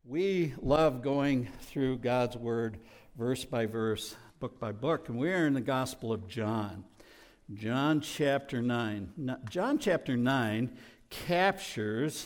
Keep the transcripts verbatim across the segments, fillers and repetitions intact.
We love going through God's Word verse by verse, book by book, and we're in the Gospel of John. John chapter nine. Now, John chapter nine captures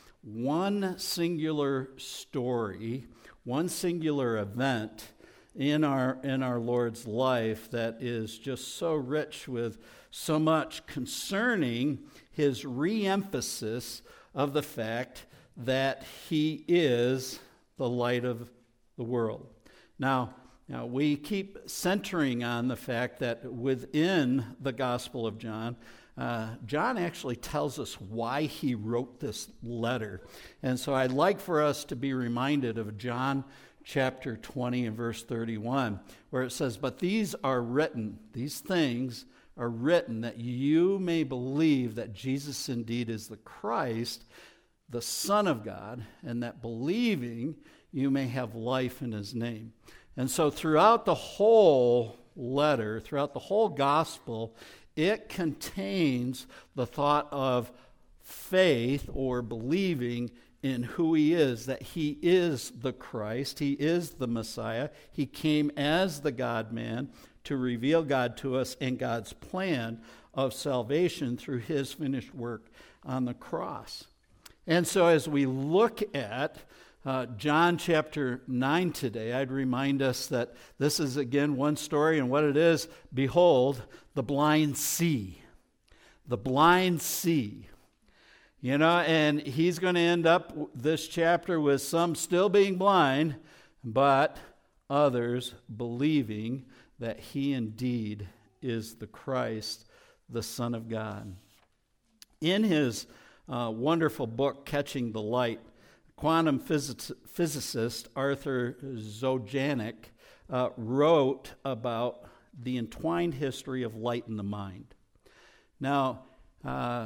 one singular story, one singular event in our in our Lord's life that is just so rich with so much concerning his re-emphasis of the fact that he is the light of the world. Now, now, we keep centering on the fact that within the Gospel of John, uh, John actually tells us why he wrote this letter. And so I'd like for us to be reminded of John chapter twenty and verse thirty-one, where it says, "But these are written, these things are written that you may believe that Jesus indeed is the Christ, the Son of God, and that believing you may have life in his name." And so throughout the whole letter, throughout the whole gospel, it contains the thought of faith or believing in who he is, that he is the Christ, he is the Messiah. He came as the God-man to reveal God to us and God's plan of salvation through his finished work on the cross. And so as we look at uh, John chapter nine today, I'd remind us that this is again one story, and what it is, behold, the blind see. The blind see. You know, and he's going to end up this chapter with some still being blind, but others believing that he indeed is the Christ, the Son of God. In his uh, wonderful book, Catching the Light, quantum physic- physicist Arthur Zajoc uh, wrote about the entwined history of light in the mind. Now, uh,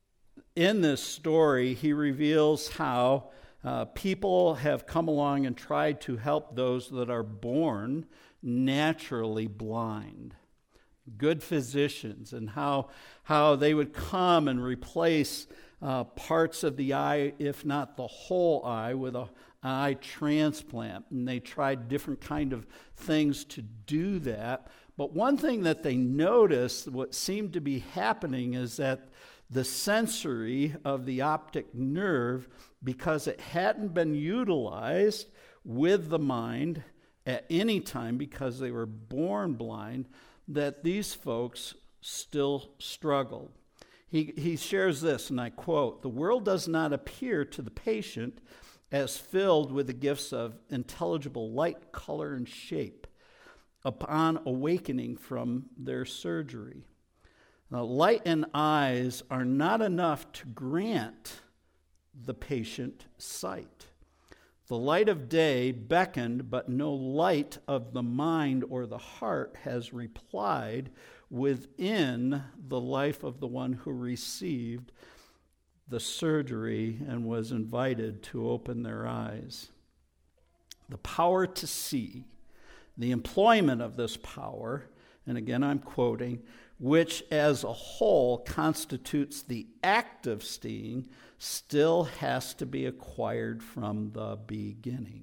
in this story, he reveals how uh, people have come along and tried to help those that are born naturally blind. Good physicians, and how how they would come and replace uh, parts of the eye, if not the whole eye, with a eye transplant. And they tried different kind of things to do that. But one thing that they noticed, what seemed to be happening, is that the sensory of the optic nerve, because it hadn't been utilized with the mind at any time because they were born blind, that these folks still struggled. He, he shares this, and I quote, "The world does not appear to the patient as filled with the gifts of intelligible light, color, and shape upon awakening from their surgery. Now, light and eyes are not enough to grant the patient sight. The light of day beckoned, but no light of the mind or the heart has replied within the life of the one who received the surgery and was invited to open their eyes. The power to see, the employment of this power," and again I'm quoting, "which as a whole constitutes the act of seeing, still has to be acquired from the beginning."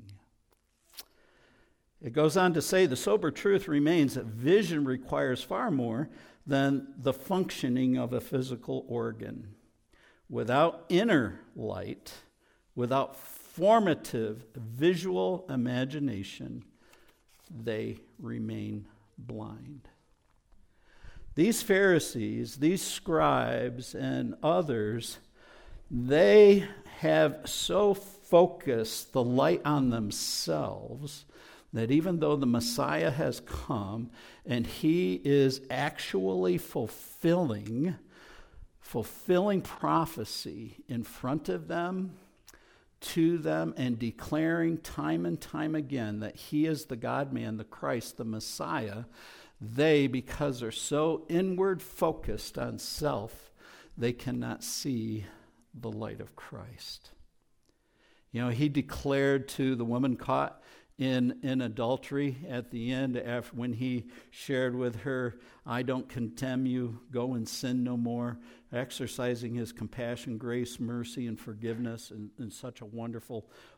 It goes on to say, "The sober truth remains that vision requires far more than the functioning of a physical organ. Without inner light, without formative visual imagination, they remain blind." These Pharisees, these scribes, and others, they have so focused the light on themselves that even though the Messiah has come and he is actually fulfilling, fulfilling prophecy in front of them, to them, and declaring time and time again that he is the God-man, the Christ, the Messiah, they, because they're so inward focused on self, they cannot see the light of Christ. You know, he declared to the woman caught in, in adultery at the end, after, when he shared with her, "I don't condemn you, go and sin no more," exercising his compassion, grace, mercy, and forgiveness in, in such a wonderful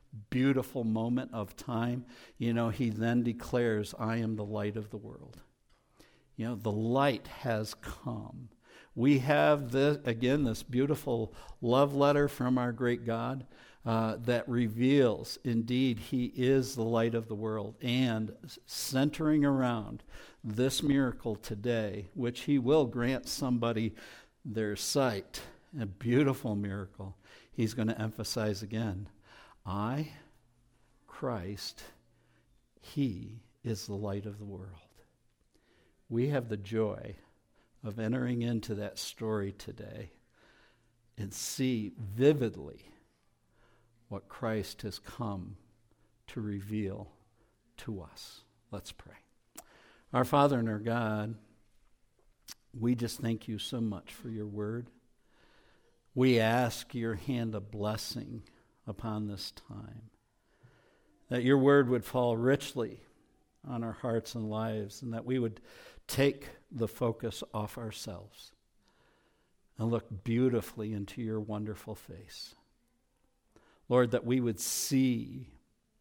beautiful moment of time, you know, he then declares, I am the light of the world. You know, the light has come. We have, this, again, this beautiful love letter from our great God uh, that reveals, indeed, he is the light of the world. And centering around this miracle today, which he will grant somebody their sight, a beautiful miracle, he's going to emphasize again, I, Christ, he is the light of the world. We have the joy of entering into that story today and see vividly what Christ has come to reveal to us. Let's pray. Our Father and our God, we just thank you so much for your word. We ask your hand of blessing upon this time, that your word would fall richly on our hearts and lives, and that we would take the focus off ourselves and look beautifully into your wonderful face. Lord, that we would see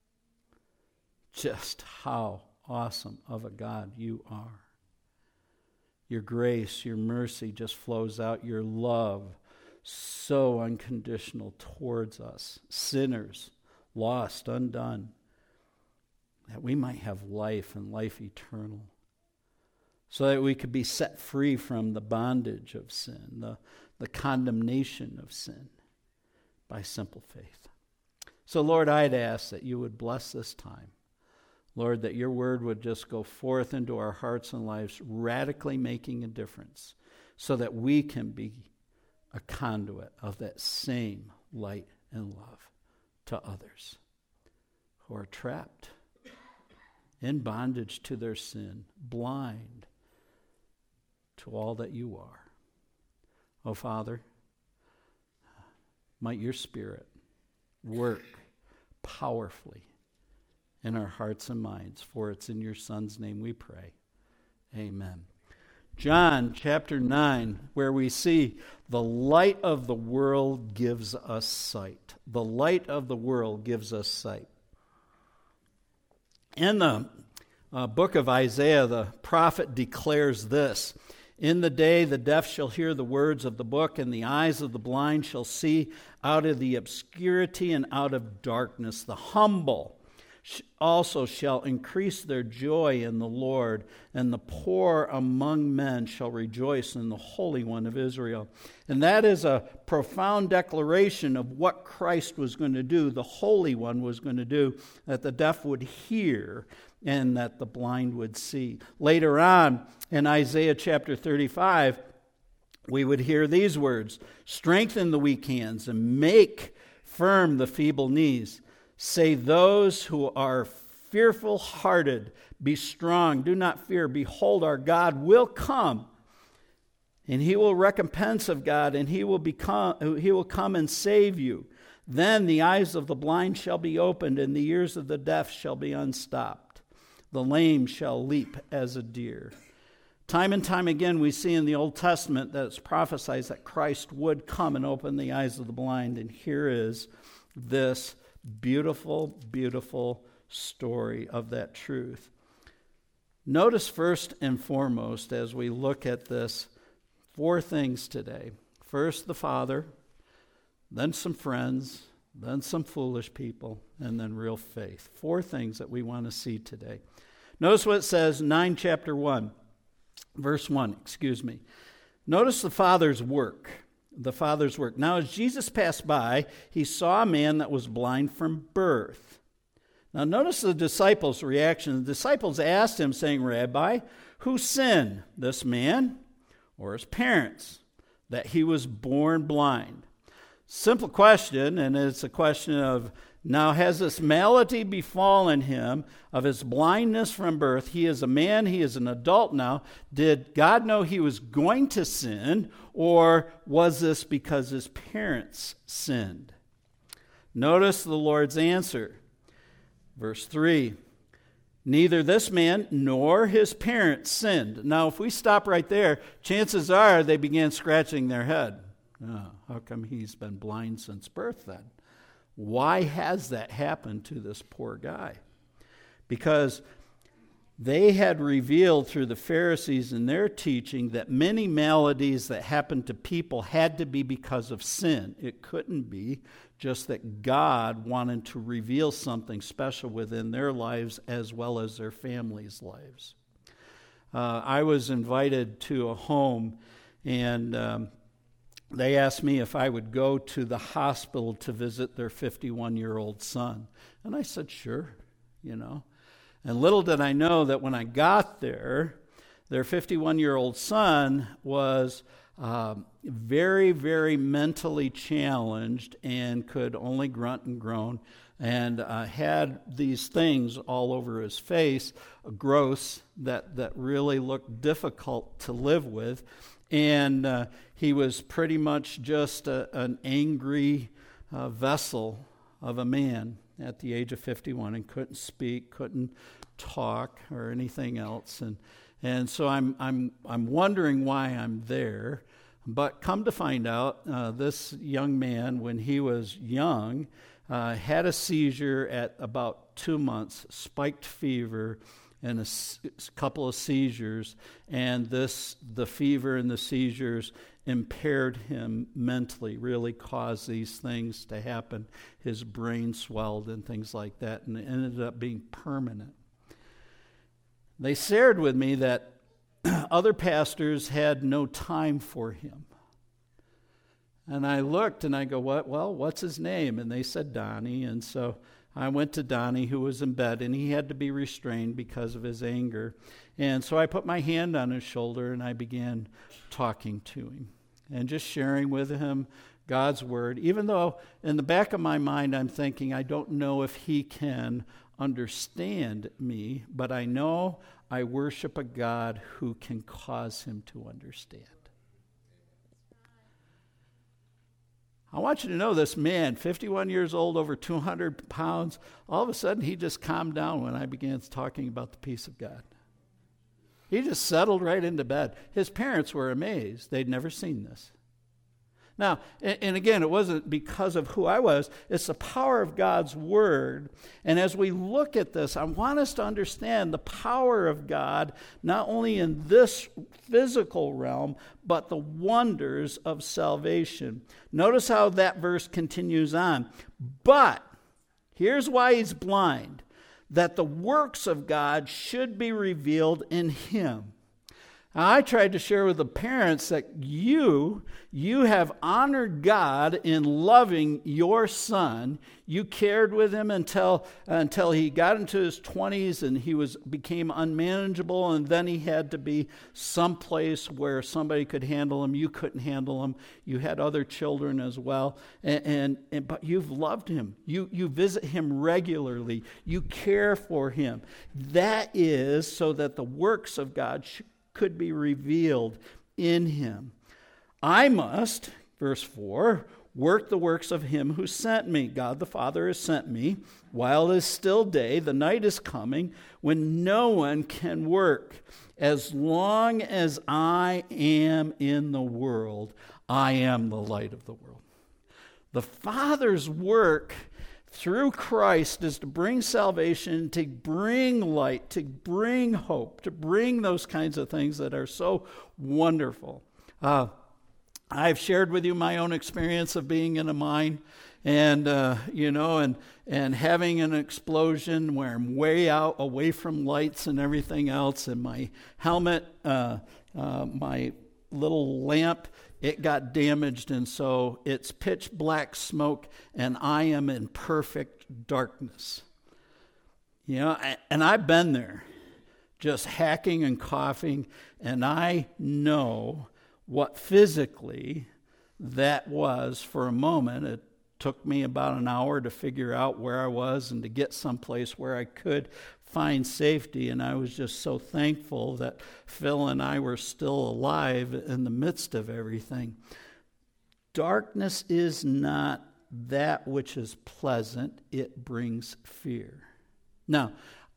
just how awesome of a God you are. Your grace, your mercy just flows out. Your love, so unconditional towards us, sinners, lost, undone, that we might have life and life eternal, so that we could be set free from the bondage of sin, the, the condemnation of sin, by simple faith. So, Lord, I'd ask that you would bless this time. Lord, that your word would just go forth into our hearts and lives, radically making a difference, so that we can be a conduit of that same light and love to others who are trapped in bondage to their sin, blind to all that you are. Oh, Father, might your Spirit work powerfully in our hearts and minds, for it's in your Son's name we pray. Amen. John chapter nine, where we see the light of the world gives us sight. The light of the world gives us sight. In the uh, book of Isaiah, the prophet declares this: in the day the deaf shall hear the words of the book, and the eyes of the blind shall see out of the obscurity and out of darkness. The humble also shall increase their joy in the Lord, and the poor among men shall rejoice in the Holy One of Israel. And that is a profound declaration of what Christ was going to do, the Holy One was going to do, that the deaf would hear and that the blind would see. Later on in Isaiah chapter thirty-five, we would hear these words: strengthen the weak hands and make firm the feeble knees. Say those who are fearful-hearted, be strong, do not fear. Behold, our God will come, and he will recompense of God, and he will become he will come and save you. Then the eyes of the blind shall be opened, and the ears of the deaf shall be unstopped. The lame shall leap as a deer. Time and time again, we see in the Old Testament that it's prophesied that Christ would come and open the eyes of the blind, and here is this beautiful, beautiful story of that truth. Notice first and foremost, as we look at this, four things today. First, the Father, then some friends, then some foolish people, and then real faith. Four things that we want to see today. Notice what it says, nine chapter one, verse one, excuse me. Notice the Father's work. The Father's work. Now, as Jesus passed by, he saw a man that was blind from birth. Now, notice the disciples' reaction. The disciples asked him, saying, Rabbi, who sinned, this man or his parents, that he was born blind? Simple question, and it's a question of, now has this malady befallen him of his blindness from birth? He is a man, he is an adult now. Did God know he was going to sin, or was this because his parents sinned? Notice the Lord's answer. Verse three, neither this man nor his parents sinned. Now, if we stop right there, chances are they began scratching their head. Oh, how come he's been blind since birth then? Why has that happened to this poor guy? Because they had revealed through the Pharisees in their teaching that many maladies that happened to people had to be because of sin. It couldn't be just that God wanted to reveal something special within their lives as well as their families' lives. Uh, I was invited to a home, and um, they asked me if I would go to the hospital to visit their fifty-one-year-old son. And I said, sure, you know. And little did I know that when I got there, their fifty-one-year-old son was um, very, very mentally challenged and could only grunt and groan, and uh, had these things all over his face, gross, that, that really looked difficult to live with. And uh, he was pretty much just a, an angry uh, vessel of a man at the age of fifty-one, and couldn't speak, couldn't talk or anything else. And and so I'm I'm I'm wondering why I'm there. But come to find out, uh, this young man, when he was young, uh, had a seizure at about two months, spiked fever, and a s- couple of seizures, and this the fever and the seizures impaired him mentally, really caused these things to happen. His brain swelled and things like that, and it ended up being permanent. They shared with me that other pastors had no time for him. And I looked and I go, what? Well, what's his name? And they said Donnie. And so I went to Donnie, who was in bed, and he had to be restrained because of his anger. And so I put my hand on his shoulder and I began talking to him and just sharing with him God's word, even though in the back of my mind I'm thinking, I don't know if he can understand me, but I know I worship a God who can cause him to understand. I want you to know this man, fifty-one years old, over two hundred pounds, all of a sudden he just calmed down when I began talking about the peace of God. He just settled right into bed. His parents were amazed. They'd never seen this. Now, and, and again, it wasn't because of who I was. It's the power of God's word. And as we look at this, I want us to understand the power of God, not only in this physical realm, but the wonders of salvation. Notice how that verse continues on. But, here's why he's blind. That the works of God should be revealed in him. Now, I tried to share with the parents that you, you have honored God in loving your son. You cared with him until until he got into his twenties and he was became unmanageable, and then he had to be someplace where somebody could handle him. You couldn't handle him. You had other children as well, and, and, and but you've loved him. You you visit him regularly. You care for him. That is so that the works of God should could be revealed in him. I must, verse four, work the works of him who sent me. God the Father has sent me. While it is still day, the night is coming when no one can work. As long as I am in the world, I am the light of the world. The Father's work through Christ is to bring salvation, to bring light, to bring hope, to bring those kinds of things that are so wonderful. Uh, I've shared with you my own experience of being in a mine, and uh, you know, and and having an explosion where I'm way out, away from lights and everything else, and my helmet, uh, uh, my little lamp, it got damaged, and so it's pitch black smoke, and I am in perfect darkness. You know, and I've been there, just hacking and coughing, and I know what physically that was for a moment. It took me about an hour to figure out where I was and to get someplace where I could find safety, and I was just so thankful that Phil and I were still alive in the midst of everything. Darkness is not that which is pleasant, it brings fear. Now,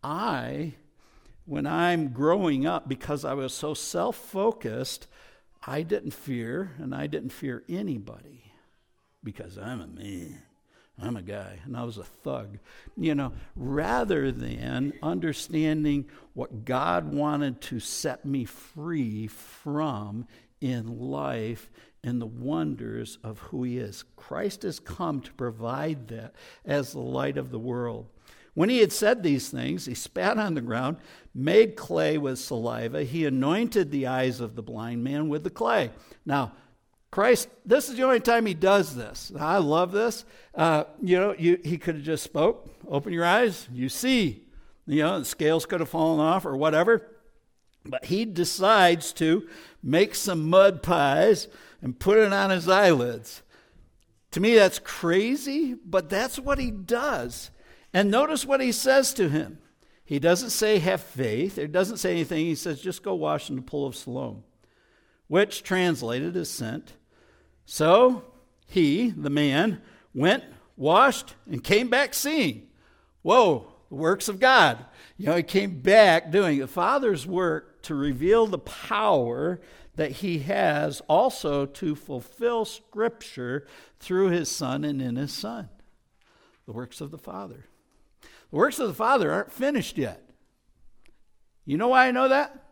I, when I'm growing up, because I was so self-focused, I didn't fear, and I didn't fear anybody, because I'm a man. I'm a guy, and I was a thug. You know, rather than understanding what God wanted to set me free from in life and the wonders of who he is. Christ has come to provide that as the light of the world. When he had said these things, he spat on the ground, made clay with saliva. He anointed the eyes of the blind man with the clay. Now, Christ, this is the only time he does this. I love this. Uh, you know, you, he could have just spoke, open your eyes, you see. You know, the scales could have fallen off or whatever. But he decides to make some mud pies and put it on his eyelids. To me, that's crazy, but that's what he does. And notice what he says to him. He doesn't say, have faith. It doesn't say anything. He says, just go wash in the pool of Siloam, which translated is sent. So he, the man, went, washed, and came back seeing. Whoa, the works of God. You know, he came back doing the Father's work to reveal the power that he has also to fulfill Scripture through his Son and in his Son. The works of the Father. The works of the Father aren't finished yet. You know why I know that?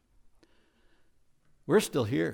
We're still here.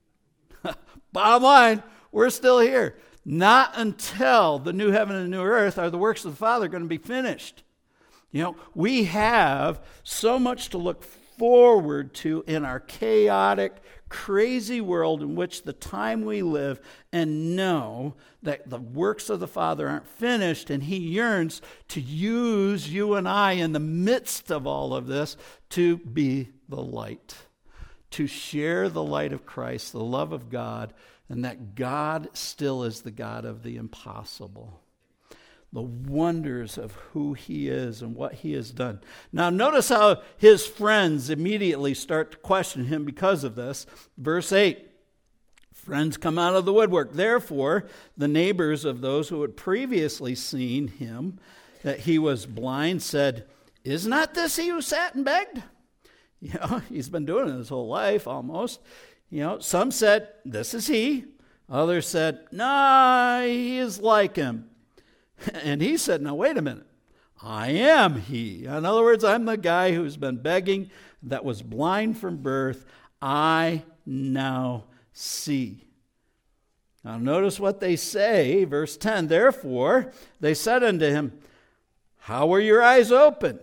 Bottom line, we're still here. Not until the new heaven and new earth are the works of the Father going to be finished. You know, we have so much to look forward to in our chaotic, crazy world in which the time we live, and know that the works of the Father aren't finished, and he yearns to use you and I in the midst of all of this to be the light, to share the light of Christ, the love of God, and that God still is the God of the impossible. The wonders of who he is and what he has done. Now notice how his friends immediately start to question him because of this. Verse eight, friends come out of the woodwork. Therefore, the neighbors of those who had previously seen him, that he was blind, said, is not this he who sat and begged? You know, he's been doing it his whole life almost. You know, some said, this is he. Others said, no, he is like him. And he said, now wait a minute, I am he. In other words, I'm the guy who's been begging, that was blind from birth. I now see. Now notice what they say, verse ten, therefore they said unto him, how were your eyes opened?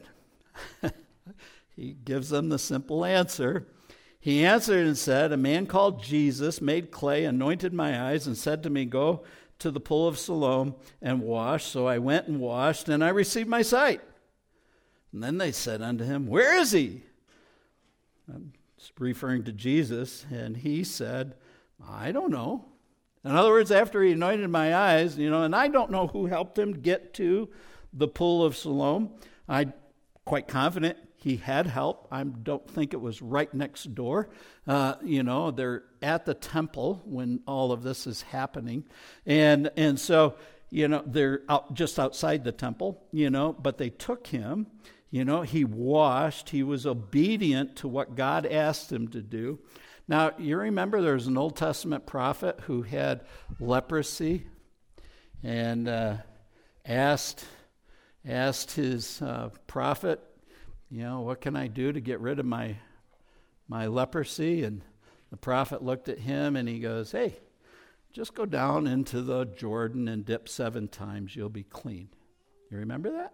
He gives them the simple answer. He answered and said, a man called Jesus made clay, anointed my eyes, and said to me, go to the pool of Siloam and wash. So I went and washed, and I received my sight. And then they said unto him, where is he? I'm referring to Jesus, and he said, I don't know. In other words, after he anointed my eyes, you know, and I don't know who helped him get to the pool of Siloam. I'm quite confident he had help. I don't think it was right next door. Uh, you know, they're at the temple when all of this is happening. And and so, you know, they're out just outside the temple, you know, but they took him. You know, he washed. He was obedient to what God asked him to do. Now, you remember there's an Old Testament prophet who had leprosy and uh, asked, asked his uh, prophet, you know, what can I do to get rid of my my leprosy? And the prophet looked at him and he goes, hey, just go down into the Jordan and dip seven times. You'll be clean. You remember that?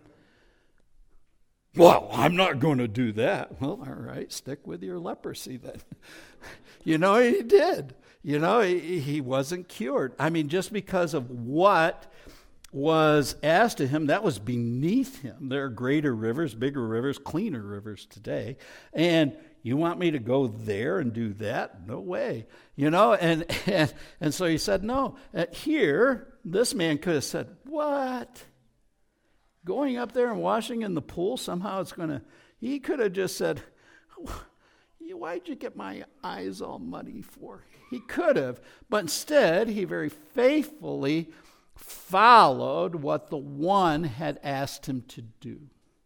Well, I'm not going to do that. Well, all right, stick with your leprosy then. You know, he did. You know, he, he wasn't cured. I mean, just because of what was asked of him, that was beneath him. There are greater rivers, bigger rivers, cleaner rivers today. And you want me to go there and do that? No way. You know, and and, and so he said, no. Uh, here, this man could have said, what? Going up there and washing in the pool, somehow it's going to, he could have just said, why'd you get my eyes all muddy for? He could have, but instead, he very faithfully followed what the one had asked him to do.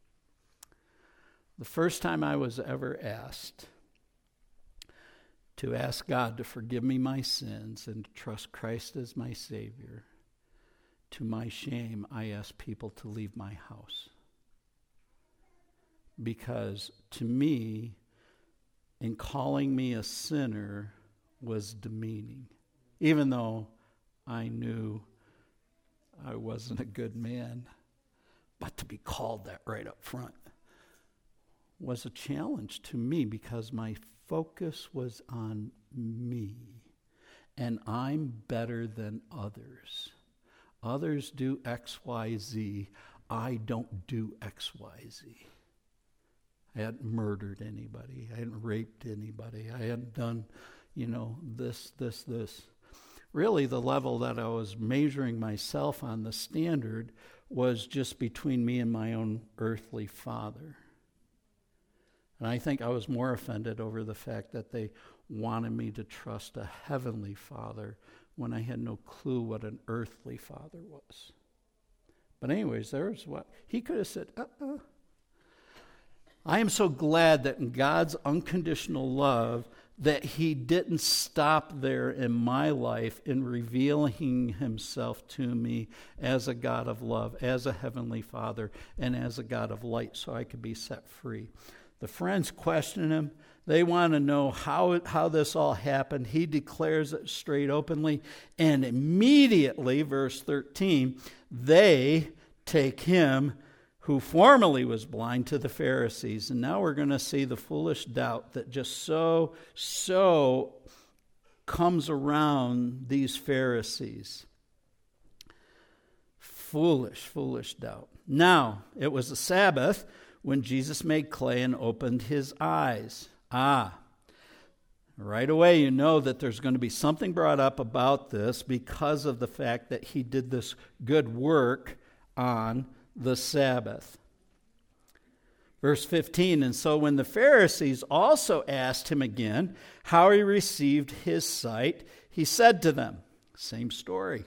The first time I was ever asked to ask God to forgive me my sins and to trust Christ as my Savior, to my shame, I asked people to leave my house. Because to me, in calling me a sinner was demeaning, even though I knew I wasn't a good man. But to be called that right up front was a challenge to me because my focus was on me. And I'm better than others. Others do X, Y, Z. I don't do X, Y, Z. I hadn't murdered anybody. I hadn't raped anybody. I hadn't done, you know, this, this, this. Really, the level that I was measuring myself on, the standard, was just between me and my own earthly father. And I think I was more offended over the fact that they wanted me to trust a heavenly father when I had no clue what an earthly father was. But anyways, there's what he could have said, uh-uh. I am so glad that in God's unconditional love that he didn't stop there in my life in revealing himself to me as a God of love, as a heavenly father, and as a God of light so I could be set free. The friends question him. They want to know how it, how this all happened. He declares it straight openly. And immediately, verse thirteen, they take him who formerly was blind to the Pharisees. And now we're going to see the foolish doubt that just so, so comes around these Pharisees. Foolish, foolish doubt. Now, it was the Sabbath when Jesus made clay and opened his eyes. Ah, right away you know that there's going to be something brought up about this because of the fact that he did this good work on the Sabbath. Verse fifteen, and so when the Pharisees also asked him again how he received his sight, he said to them, same story.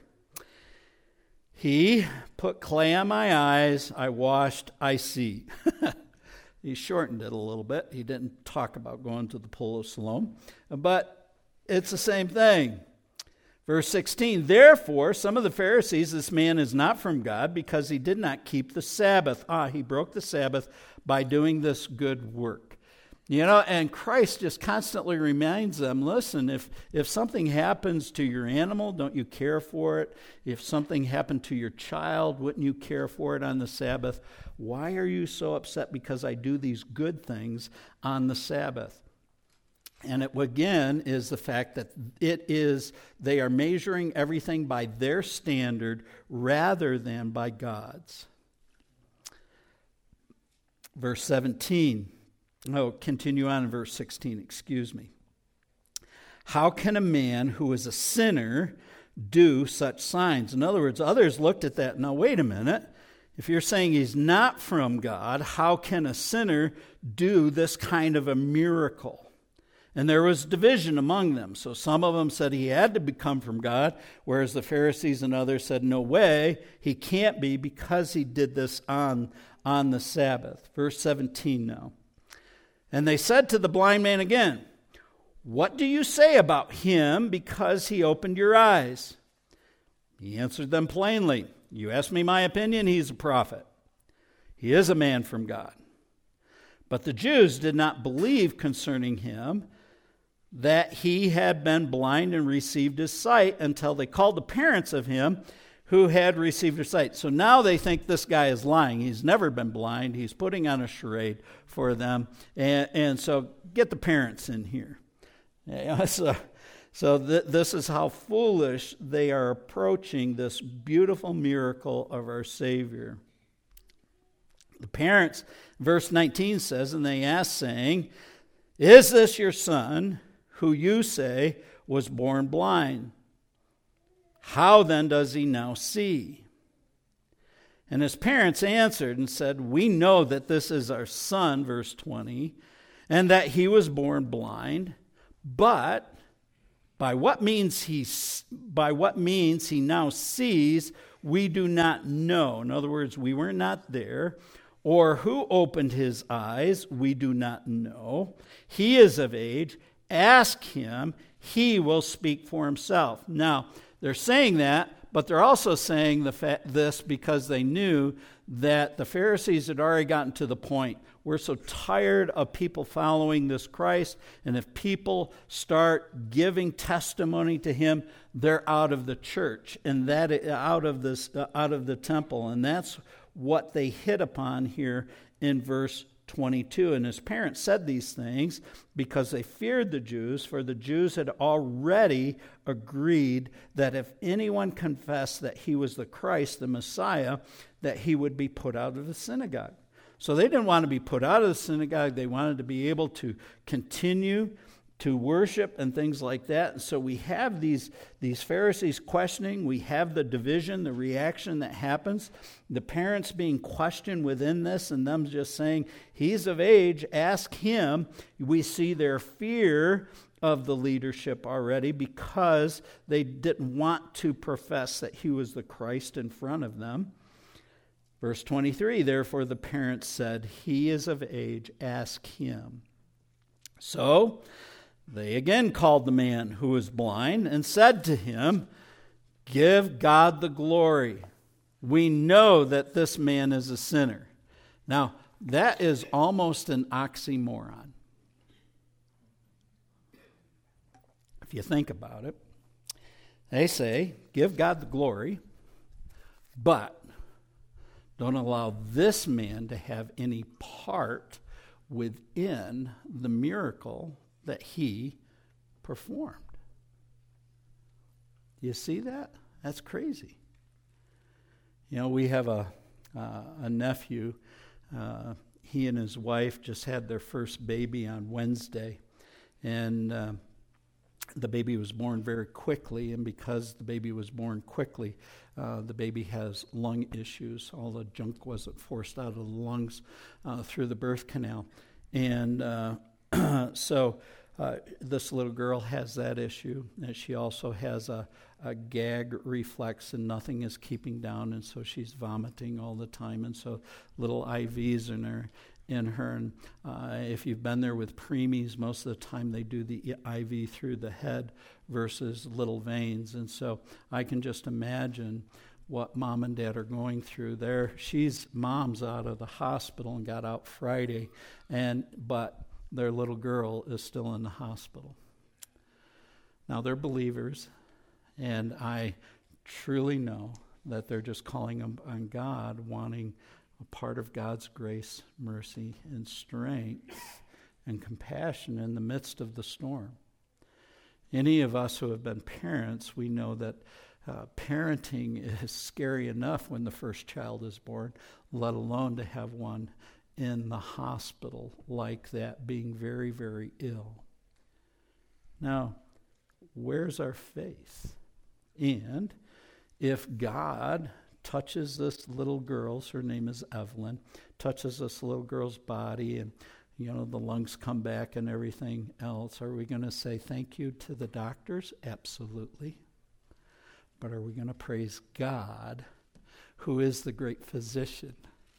He put clay on my eyes, I washed, I see. He shortened it a little bit. He didn't talk about going to the pool of Siloam, but it's the same thing. Verse sixteen, therefore, some of the Pharisees, this man is not from God because he did not keep the Sabbath. Ah, he broke the Sabbath by doing this good work. You know, and Christ just constantly reminds them, listen, if, if something happens to your animal, don't you care for it? If something happened to your child, wouldn't you care for it on the Sabbath? Why are you so upset because I do these good things on the Sabbath? And it, again, is the fact that it is, they are measuring everything by their standard rather than by God's. Verse seventeen. Oh, continue on in verse sixteen, excuse me. How can a man who is a sinner do such signs? In other words, others looked at that. Now, wait a minute. If you're saying he's not from God, how can a sinner do this kind of a miracle? And there was division among them. So some of them said he had to become from God, whereas the Pharisees and others said, no way, he can't be because he did this on, on the Sabbath. Verse seventeen now. And they said to the blind man again, what do you say about him because he opened your eyes? He answered them plainly, you ask me my opinion, he's a prophet. He is a man from God. But the Jews did not believe concerning him that he had been blind and received his sight until they called the parents of him who had received his sight. So now they think this guy is lying. He's never been blind. He's putting on a charade for them. And, and so get the parents in here. Yeah, so so th- this is how foolish they are approaching this beautiful miracle of our Savior. The parents, verse nineteen says, and they asked, saying, is this your son, who you say was born blind? How then does he now see? And his parents answered and said, we know that this is our son, verse twenty, and that he was born blind, but by what means he by what means he now sees, we do not know. In other words, we were not there. Or who opened his eyes, we do not know. He is of age. Ask him. He will speak for himself. Now, they're saying that, but they're also saying the fa- this because they knew that the Pharisees had already gotten to the point. We're so tired of people following this Christ, and if people start giving testimony to him, they're out of the church and that out of this uh, out of the temple, and that's what they hit upon here in verse twenty-two. And his parents said these things because they feared the Jews, for the Jews had already agreed that if anyone confessed that he was the Christ, the Messiah, that he would be put out of the synagogue. So they didn't want to be put out of the synagogue. They wanted to be able to continue to worship and things like that. And so we have these, these Pharisees questioning. We have the division, the reaction that happens. The parents being questioned within this and them just saying, he's of age, ask him. We see their fear of the leadership already because they didn't want to profess that he was the Christ in front of them. Verse twenty-three, therefore the parents said, he is of age, ask him. So they again called the man who was blind and said to him, give God the glory. We know that this man is a sinner. Now, that is almost an oxymoron. If you think about it, they say, give God the glory, but don't allow this man to have any part within the miracle that he performed. You see that? That's crazy. You know, we have a uh, a nephew. Uh, he and his wife just had their first baby on Wednesday, and uh, the baby was born very quickly, and because the baby was born quickly, uh, the baby has lung issues. All the junk wasn't forced out of the lungs uh, through the birth canal. And uh, so uh, this little girl has that issue, and she also has a, a gag reflex, and nothing is keeping down, and so she's vomiting all the time, and so little I Vs in her. in her. And uh, if you've been there with preemies, most of the time they do the I V through the head versus little veins. And so I can just imagine what mom and dad are going through there. She's mom's out of the hospital and got out Friday, and but their little girl is still in the hospital. Now they're believers, and I truly know that they're just calling on God, wanting a part of God's grace, mercy, and strength and compassion in the midst of the storm. Any of us who have been parents, we know that uh, parenting is scary enough when the first child is born, let alone to have one in the hospital like that, being very, very ill. Now, where's our faith? And if God touches this little girl's, her name is Evelyn, touches this little girl's body, and you know the lungs come back and everything else, are we going to say thank you to the doctors? Absolutely. But are we going to praise God, who is the great physician,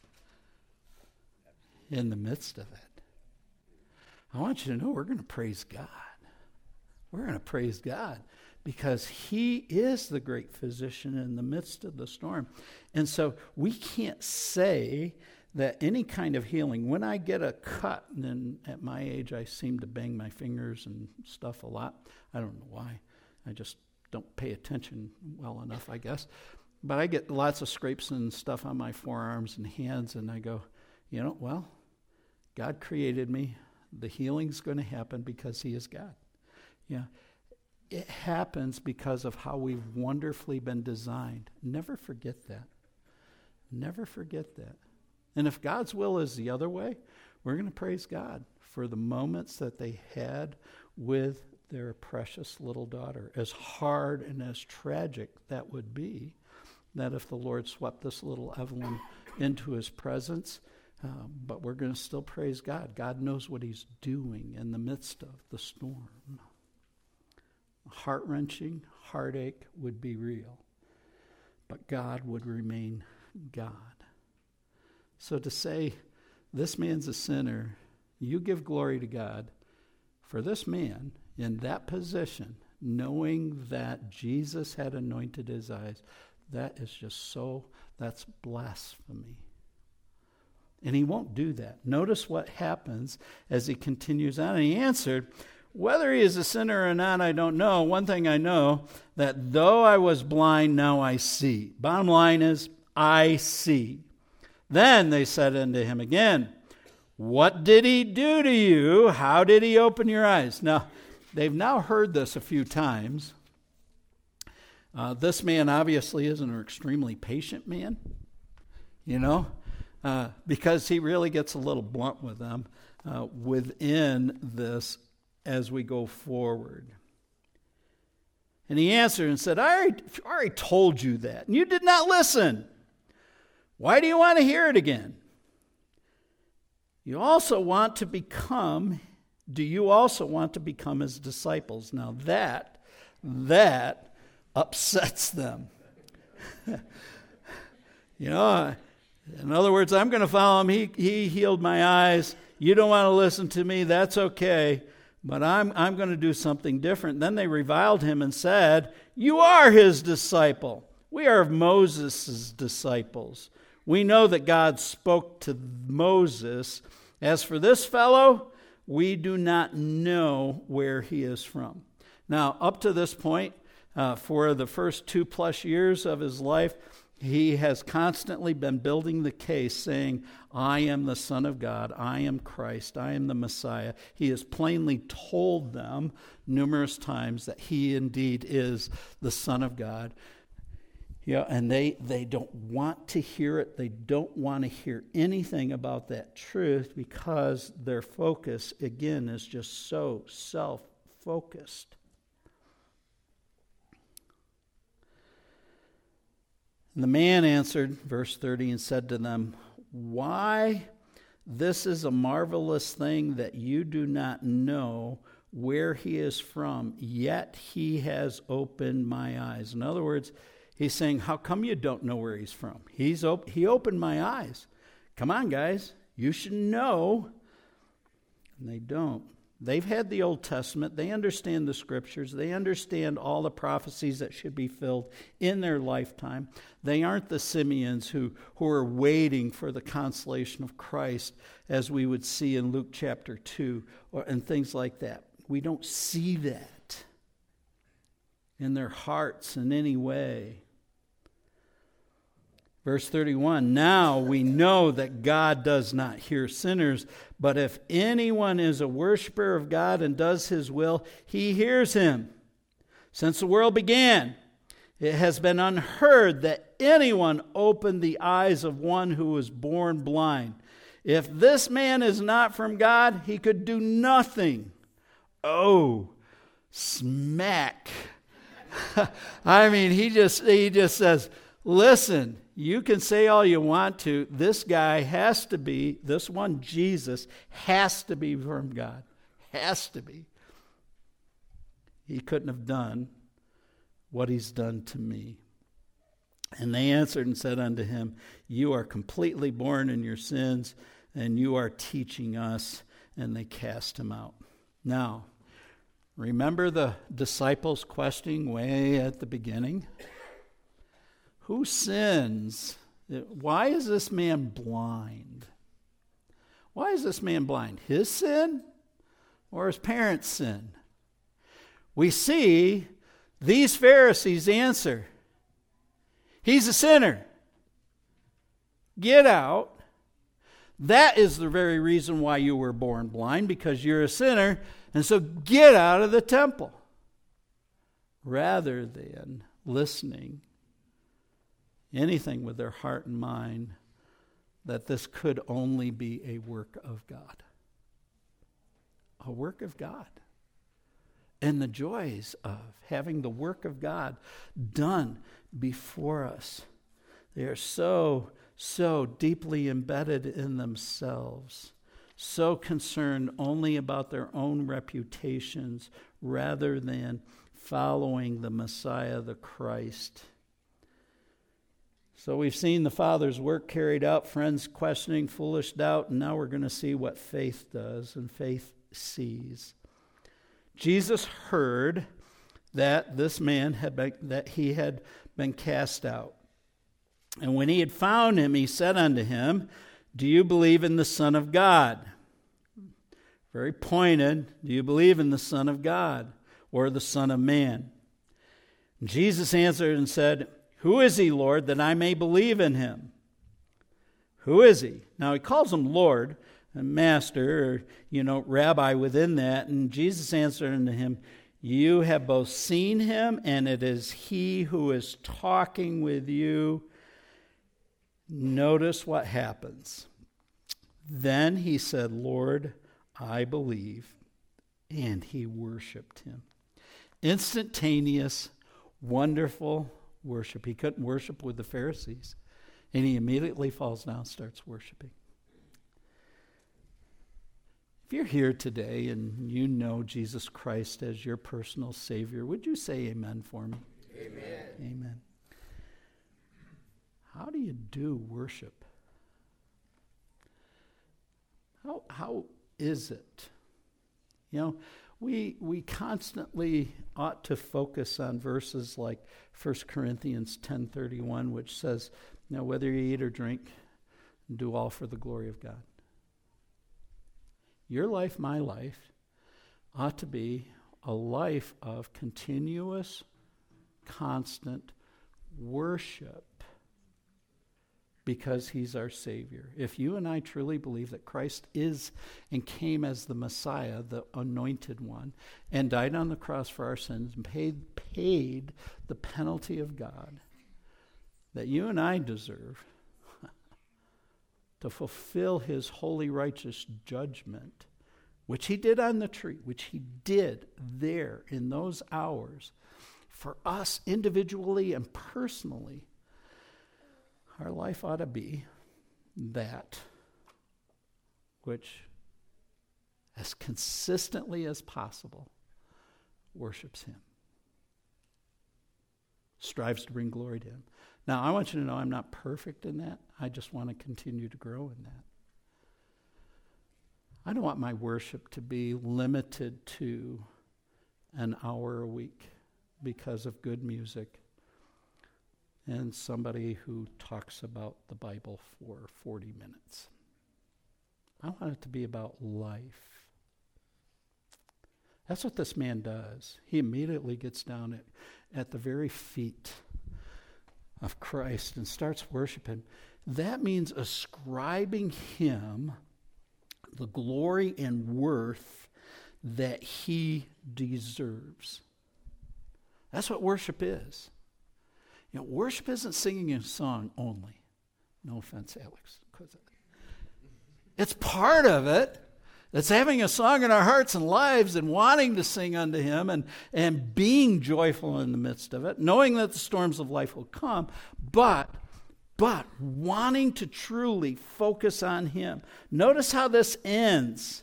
in the midst of it? I want you to know we're going to praise God. We're going to praise God, because he is the great physician in the midst of the storm. And so we can't say that any kind of healing, when I get a cut, and then at my age I seem to bang my fingers and stuff a lot. I don't know why. I just don't pay attention well enough, I guess. But I get lots of scrapes and stuff on my forearms and hands, and I go, you know, well, God created me. The healing's going to happen because he is God. Yeah. It happens because of how we've wonderfully been designed. Never forget that. Never forget that. And if God's will is the other way, we're going to praise God for the moments that they had with their precious little daughter. As hard and as tragic that would be, that if the Lord swept this little Evelyn into his presence, um, but we're going to still praise God. God knows what he's doing in the midst of the storm. Heart-wrenching, heartache would be real, but God would remain God. So to say, this man's a sinner, you give glory to God for this man in that position, knowing that Jesus had anointed his eyes, that is just so, that's blasphemy. And he won't do that. Notice what happens as he continues on. And he answered, whether he is a sinner or not, I don't know. One thing I know, that though I was blind, now I see. Bottom line is, I see. Then they said unto him again, what did he do to you? How did he open your eyes? Now, they've now heard this a few times. Uh, this man obviously isn't an extremely patient man, you know, uh, because he really gets a little blunt with them uh, within this as we go forward. And he answered and said, I already, I already told you that, and you did not listen. Why do you want to hear it again? You also want to become, do you also want to become his disciples? Now that, that upsets them. You know, in other words, I'm going to follow him. He, he healed my eyes. You don't want to listen to me. That's okay. But I'm I'm going to do something different. Then they reviled him and said, you are his disciple. We are Moses' disciples. We know that God spoke to Moses. As for this fellow, we do not know where he is from. Now, up to this point, uh, for the first two plus years of his life, he has constantly been building the case saying, I am the Son of God, I am Christ, I am the Messiah. He has plainly told them numerous times that he indeed is the Son of God. Yeah, and they, they don't want to hear it. They don't want to hear anything about that truth because their focus, again, is just so self-focused. And the man answered, verse thirty, and said to them, why, this is a marvelous thing that you do not know where he is from, yet he has opened my eyes. In other words, he's saying, how come you don't know where he's from? He's op- He opened my eyes. Come on, guys. You should know. And they don't. They've had the Old Testament. They understand the Scriptures. They understand all the prophecies that should be filled in their lifetime. They aren't the Simeons who, who are waiting for the consolation of Christ, as we would see in Luke chapter two, or, and things like that. We don't see that in their hearts in any way. Verse thirty-one, now we know that God does not hear sinners, but if anyone is a worshiper of God and does his will, he hears him. Since the world began, it has been unheard that anyone opened the eyes of one who was born blind. If this man is not from God, he could do nothing. Oh, smack. I mean, he just he just says, listen, you can say all you want to. This guy has to be, this one Jesus, has to be from God. Has to be. He couldn't have done what he's done to me. And they answered and said unto him, you are completely born in your sins, and you are teaching us. And they cast him out. Now, remember the disciples questioning way at the beginning? Who sins? Why is this man blind? Why is this man blind? His sin or his parents' sin? We see these Pharisees answer, he's a sinner. Get out. That is the very reason why you were born blind, because you're a sinner, and so get out of the temple. Rather than listening anything with their heart and mind that this could only be a work of God. A work of God. And the joys of having the work of God done before us. They are so, so deeply embedded in themselves. So concerned only about their own reputations rather than following the Messiah, the Christ. So we've seen the Father's work carried out, friends questioning, foolish doubt, and now we're going to see what faith does, and faith sees. Jesus heard that this man had been, that he had been cast out. And when he had found him, he said unto him, do you believe in the Son of God? Very pointed. Do you believe in the Son of God or the Son of Man? And Jesus answered and said, who is he, Lord, that I may believe in him? Who is he? Now he calls him Lord and Master, or, you know, Rabbi within that. And Jesus answered unto him, you have both seen him, and it is he who is talking with you. Notice what happens. Then he said, Lord, I believe. And he worshiped him. Instantaneous, wonderful worship. He couldn't worship with the Pharisees. And he immediately falls down and starts worshiping. If you're here today and you know Jesus Christ as your personal Savior, would you say amen for me? Amen. Amen. How do you do worship? How how is it? You know, we we constantly ought to focus on verses like First Corinthians ten thirty-one, which says, you know, whether you eat or drink, do all for the glory of God. Your life, my life, ought to be a life of continuous, constant worship because he's our Savior. If you and I truly believe that Christ is and came as the Messiah, the anointed one, and died on the cross for our sins and paid, paid the penalty of God that you and I deserve to fulfill his holy, righteous judgment, which he did on the tree, which he did there in those hours, for us individually and personally, our life ought to be that which, as consistently as possible, worships him, strives to bring glory to him. Now, I want you to know I'm not perfect in that. I just want to continue to grow in that. I don't want my worship to be limited to an hour a week because of good music and somebody who talks about the Bible for forty minutes. I want it to be about life. That's what this man does. He immediately gets down at, at the very feet of Christ and starts worshiping. That means ascribing him the glory and worth that he deserves. That's what worship is. You know, worship isn't singing a song only. No offense, Alex. It's part of it. It's having a song in our hearts and lives and wanting to sing unto him and, and being joyful in the midst of it, knowing that the storms of life will come, but, but wanting to truly focus on him. Notice how this ends.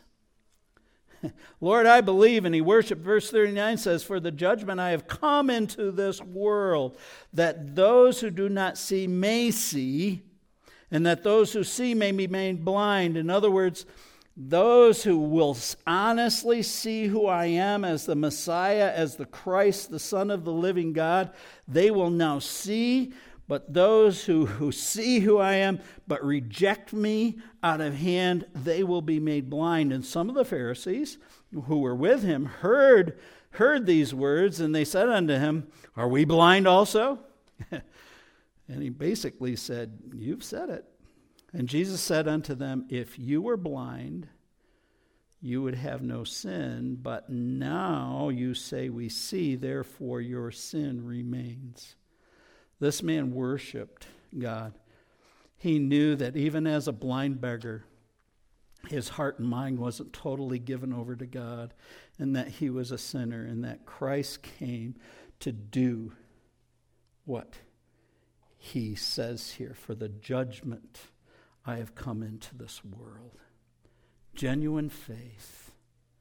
Lord, I believe, and he worshiped. Verse thirty-nine says, for the judgment I have come into this world, that those who do not see may see, and that those who see may be made blind. In other words, those who will honestly see who I am as the Messiah, as the Christ, the Son of the living God, they will now see. But those who, who see who I am, but reject me out of hand, they will be made blind. And some of the Pharisees who were with him heard, heard these words, and they said unto him, are we blind also? And he basically said, you've said it. And Jesus said unto them, if you were blind, you would have no sin, but now you say we see, therefore your sin remains. This man worshiped God. He knew that even as a blind beggar, his heart and mind wasn't totally given over to God, and that he was a sinner, and that Christ came to do what he says here, for the judgment I have come into this world. Genuine faith,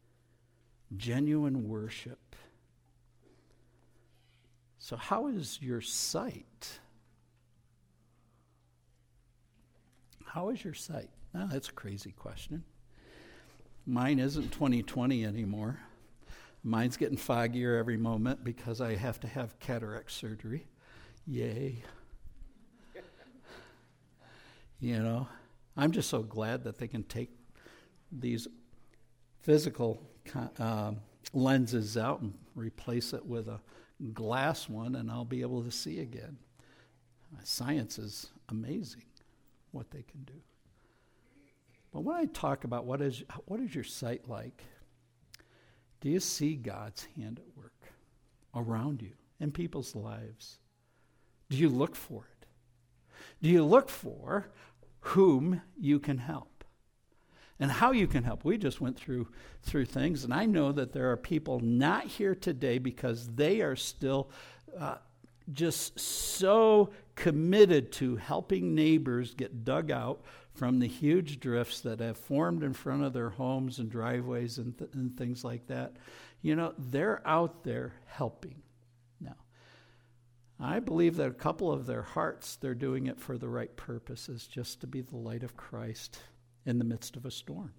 genuine worship. So how is your sight? How is your sight? Now, that's a crazy question. Mine isn't twenty twenty anymore. Mine's getting foggier every moment because I have to have cataract surgery. Yay. You know, I'm just so glad that they can take these physical uh, lenses out and replace it with a glass one, and I'll be able to see again. Science is amazing what they can do. But when I talk about what is what is your sight like, do you see God's hand at work around you in people's lives? Do you look for it? Do you look for whom you can help and how you can help? We just went through through things, and I know that there are people not here today because they are still uh, just so committed to helping neighbors get dug out from the huge drifts that have formed in front of their homes and driveways and, th- and things like that. You know, they're out there helping. Now, I believe that a couple of their hearts, they're doing it for the right purposes, just to be the light of Christ in the midst of a storm.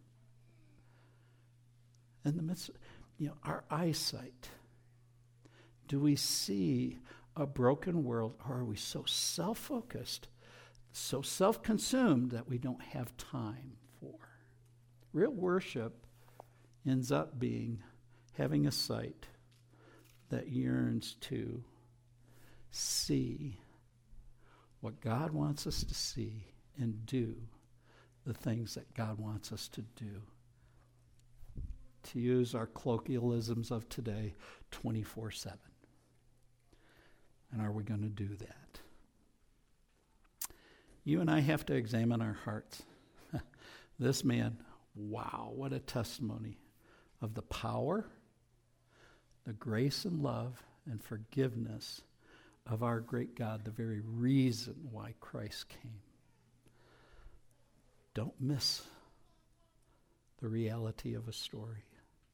In the midst of, you know, our eyesight. Do we see a broken world, or are we so self-focused, so self-consumed that we don't have time for? Real worship ends up being having a sight that yearns to see what God wants us to see and do the things that God wants us to do. To use our colloquialisms of today, twenty-four seven. And are we going to do that? You and I have to examine our hearts. This man, wow, what a testimony of the power, the grace and love and forgiveness of our great God, the very reason why Christ came. Don't miss the reality of a story.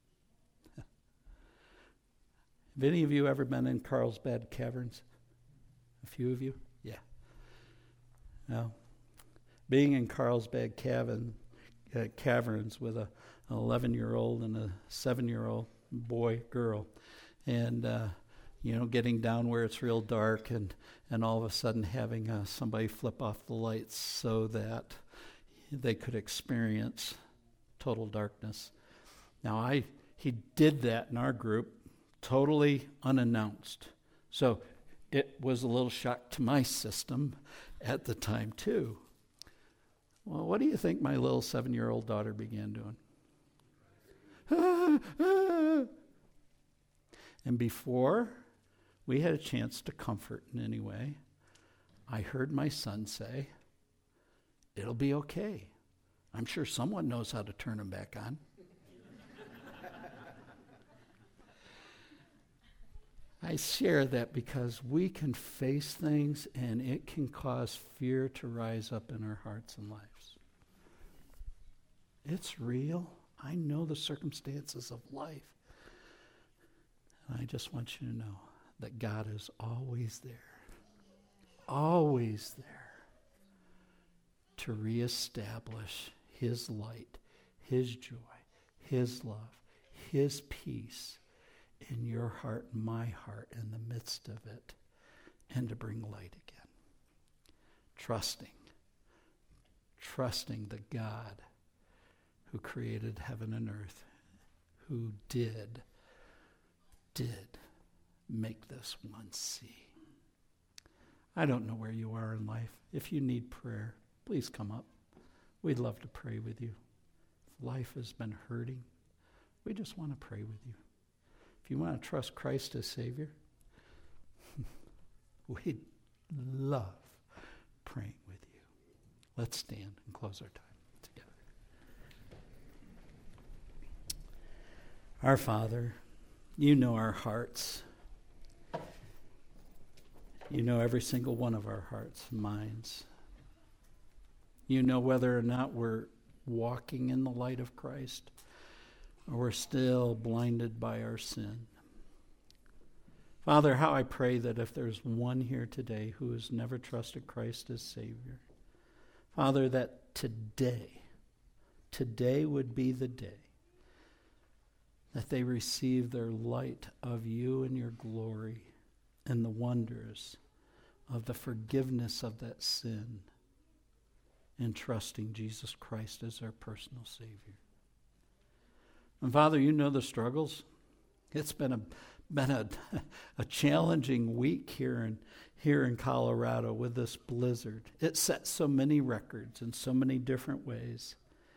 Have any of you ever been in Carlsbad Caverns? A few of you? Yeah. Now, being in Carlsbad Cavern, uh, Caverns with a, an eleven-year-old and a seven-year-old boy, girl, and, uh, you know, getting down where it's real dark and, and all of a sudden having uh, somebody flip off the lights so that they could experience total darkness. Now, I he did that in our group totally unannounced. So it was a little shock to my system at the time, too. Well, what do you think my little seven-year-old daughter began doing? Ah, ah. And before we had a chance to comfort in any way, I heard my son say, "It'll be okay. I'm sure someone knows how to turn them back on." I share that because we can face things and it can cause fear to rise up in our hearts and lives. It's real. I know the circumstances of life. And I just want you to know that God is always there, always there to reestablish His light, His joy, His love, His peace in your heart and my heart in the midst of it, and to bring light again. Trusting, trusting the God who created heaven and earth, who did, did make this one see. I don't know where you are in life. If you need prayer, please come up. We'd love to pray with you. If life has been hurting, we just want to pray with you. If you want to trust Christ as Savior, we'd love praying with you. Let's stand and close our time together. Our Father, you know our hearts. You know every single one of our hearts and minds. You know whether or not we're walking in the light of Christ, or we're still blinded by our sin. Father, how I pray that if there's one here today who has never trusted Christ as Savior, Father, that today, today would be the day that they receive their light of you and your glory and the wonders of the forgiveness of that sin and trusting Jesus Christ as their personal Savior. And Father, you know the struggles. It's been a been a, a challenging week here in here in Colorado with this blizzard. It set so many records in so many different ways.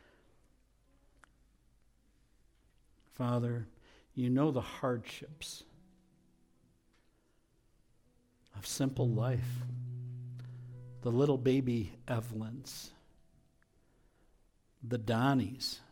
Father, you know the hardships of simple life. The little baby Evelyns, the Donnies.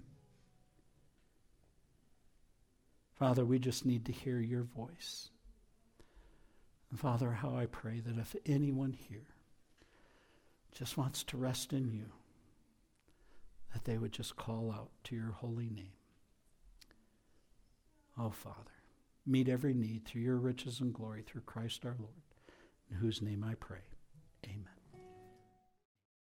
Father, we just need to hear your voice. And Father, how I pray that if anyone here just wants to rest in you, that they would just call out to your holy name. Oh, Father, meet every need through your riches and glory through Christ our Lord, in whose name I pray. Amen.